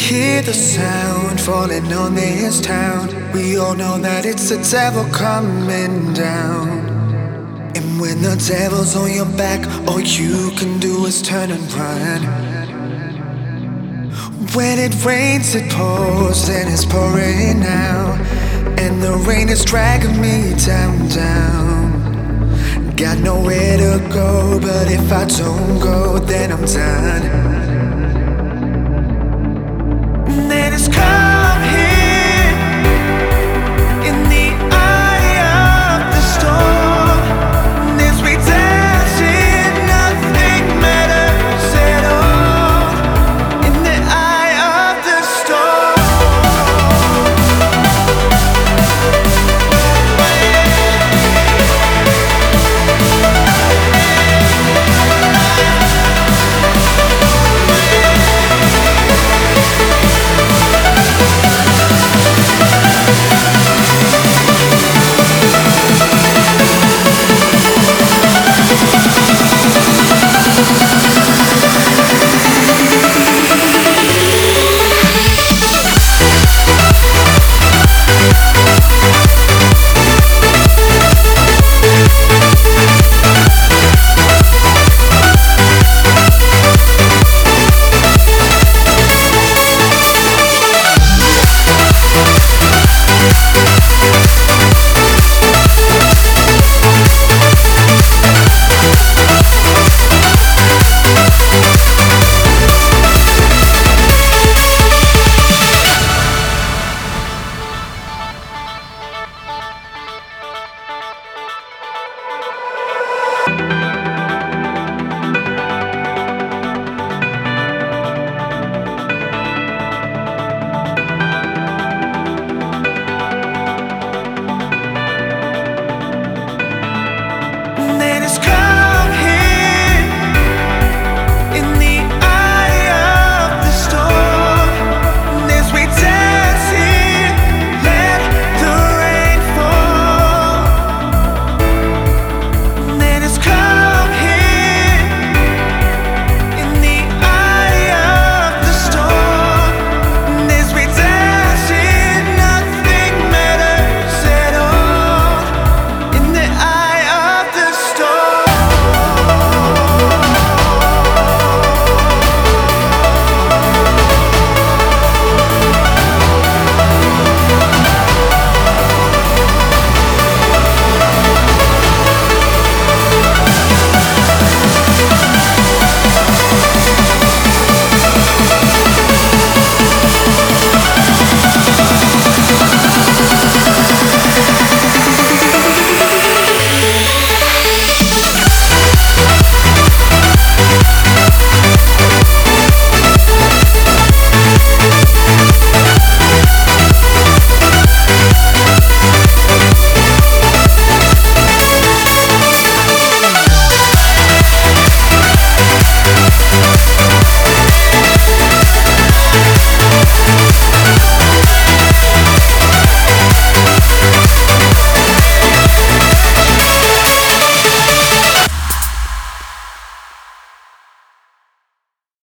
hear the sound falling on this town, we all know that it's the devil coming down. And when the devil's on your back, all you can do is turn and run. When it rains, it pours, and it's pouring now, and the rain is dragging me down, down. Got nowhere to go, but if I don't go, then I'm done.